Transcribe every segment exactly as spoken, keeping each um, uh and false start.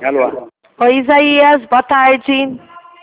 Alô? Oi, Isaías, boa tarde.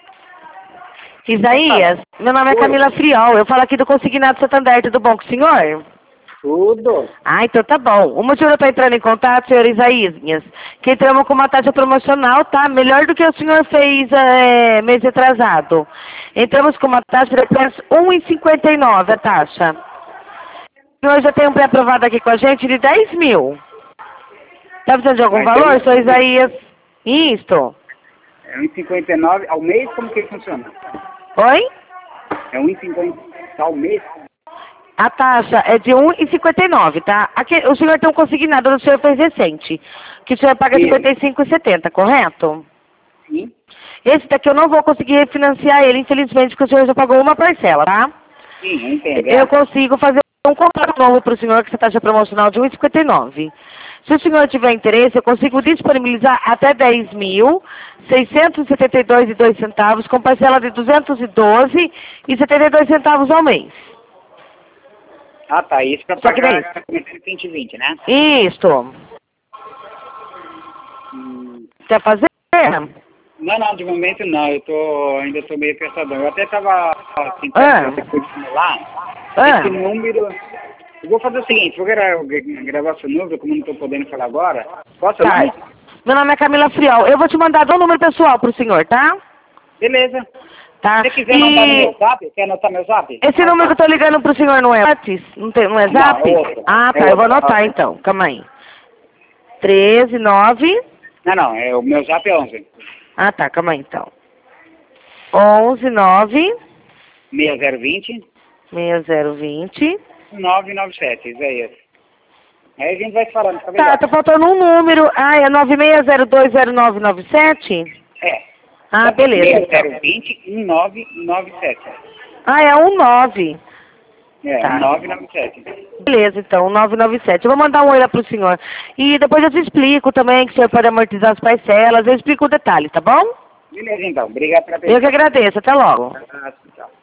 Isaías, meu nome é Camila Friol, eu falo aqui do Consignado Santander, tudo bom com o senhor? Tudo. Ah, então tá bom. O motivo de eu estar entrando em contato, senhor Isaías, que entramos com uma taxa promocional, tá? Melhor do que o senhor fez é, mês atrasado. Entramos com uma taxa de apenas um real e cinquenta e nove centavos a taxa. O senhor já tem um pré-aprovado aqui com a gente de dez mil. Tá precisando de algum Mas valor, tem- senhor Isaías? Isto. É um e cinquenta e nove ao mês? Como que funciona? Oi? É um e cinquenta ao mês? A taxa é de um real e cinquenta e nove centavos, tá? Aqui, o senhor tem um consignado, o senhor fez recente, que o senhor paga Sim. cinquenta e cinco reais e setenta centavos, correto? Sim. Esse daqui eu não vou conseguir refinanciar ele, infelizmente, porque o senhor já pagou uma parcela, tá? Sim, eu entendo. Eu consigo fazer um contrato novo para o senhor com essa taxa promocional de um real e cinquenta e nove centavos. Se o senhor tiver interesse, eu consigo disponibilizar até dez mil seiscentos e setenta e dois reais e dois centavos, com parcela de duzentos e doze reais e setenta e dois centavos ao mês. Ah, tá. Isso pra Só que nem pagar cento e vinte, né? Isto. Hum, Quer fazer? Não, não, de momento não. Eu tô, ainda tô meio pensador. Eu até tava tentando Ah. fazer coisa simular. Ah. Esse número... Eu vou fazer o seguinte, vou gra gravar seu número, como não tô podendo falar agora. Posso Tá. mais? Meu nome é Camila Friol. Eu vou te mandar um número pessoal pro senhor, tá? Beleza. Tá. Se você quiser mandar no E meu zap, quer anotar meu zap? esse número que eu tô ligando pro senhor não é Whats? Não, tem, não é Não, Zap? é outro. Ah, É tá. Eu vou outro. anotar então. Calma aí. treze, nove. Não, não, é, o meu zap é onze. Ah, tá. Calma aí então. onze, nove, seis zero dois zero, seis zero dois zero. nove nove sete, isso aí. Aí a gente vai falando, tá Tá, melhor. tá faltando um número. Ah, é nove seis zero dois zero nove nove sete? É. Ah, beleza. seis Então. zero dois zero, um nove nove sete. Ah, é um nove. É, Tá. nove nove sete. Beleza, então, nove nove sete. Eu vou mandar um oi lá pro senhor. E depois eu te explico também que o senhor pode amortizar as parcelas. Eu explico o detalhe, tá bom? Beleza, então. Obrigado pela Eu que atenção. agradeço. Até logo. Abraço, tchau.